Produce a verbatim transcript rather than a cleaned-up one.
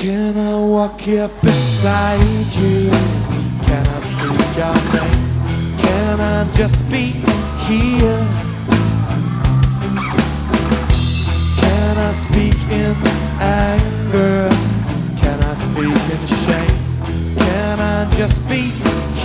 Can I walk here beside you? Can I speak your name? Can I just be here? Can I speak in